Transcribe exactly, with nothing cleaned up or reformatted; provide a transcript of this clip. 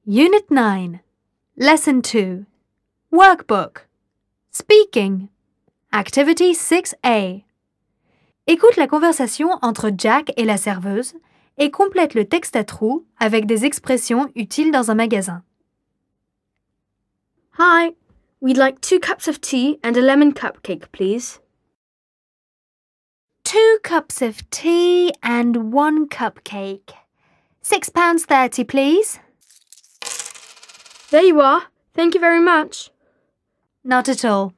Unit nine, Lesson two, Workbook, Speaking, Activity six A. Écoute la conversation entre Jack et la serveuse et complète le texte à trous avec des expressions utiles dans un magasin. Hi, we'd like two cups of tea and a lemon cupcake, please. Two cups of tea and one cupcake. Six pounds thirty, please. There you are. Thank you very much. Not at all.